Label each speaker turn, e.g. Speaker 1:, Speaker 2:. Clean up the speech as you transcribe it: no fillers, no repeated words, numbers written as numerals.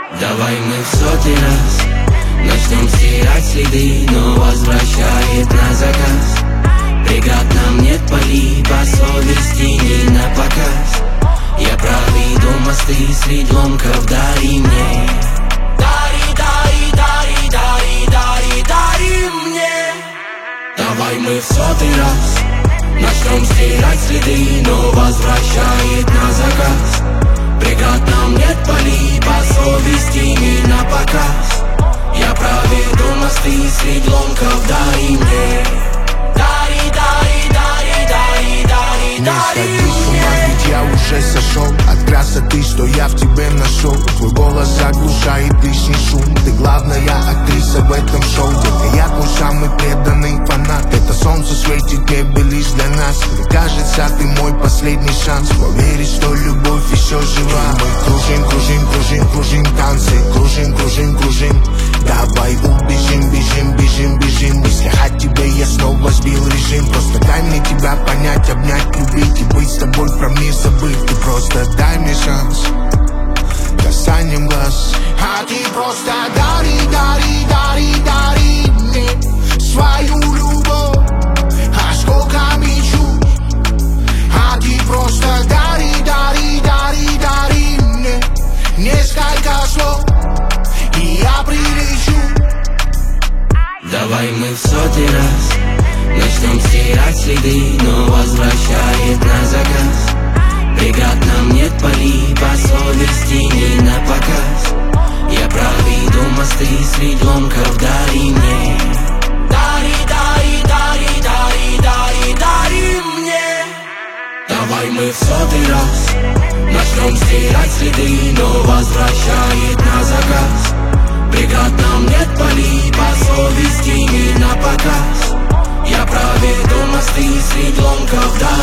Speaker 1: Давай мы в сотый раз начнем стирать следы, но возвращает на заказ. Преград нам нет, пали по совести не на показ. Я проведу мосты средь ломков, дари мне. Дари, дари, дари, дари, дари, дари мне. Давай мы в сотый раз начнем стирать следы, но возвращает на заказ. Преград нам нет, пали по совести не на показ. Я проведу мосты средь ломков, дари мне. Дари, дари, дари, дари, дари, дари мне.
Speaker 2: Ведь я уже сошел от красоты, что я в тебе нашел. Твой голос заглушает лишний шум. Ты главная актриса в этом шоу. Детка, я твой самый преданный фанат. Это солнце светит небо лишь для нас. Мне кажется, ты мой последний шанс поверить, что любовь еще жива. Мы кружим, кружим, кружим, кружим танцы. Кружим, кружим, кружим. Давай убежим, бежим, бежим, бежим. Если от тебя я снова сбил режим. Просто дай мне тебя понять, обнять, любить и быть с тобой, про мир забыть. Ты просто дай мне шанс касанием глаз. А ты просто дари, дари, дари, дари мне свою любовь, а сколько мечу. А ты просто дари, дари, дари, дари мне несколько слов, и я прилечу.
Speaker 1: Давай мы в сотый раз начнем стирать следы, но возвращает на заказ. Преград нам нет, пали по совести не на показ. Я проведу мосты средь ломков, дари мне. Дари, дари, дари, дари, дари, дари мне. Давай мы в сотый раз начнем стирать следы, но возвращает на заказ. Преград нам нет, пали по совести не на показ. Я проведу мосты средь ломков, дари.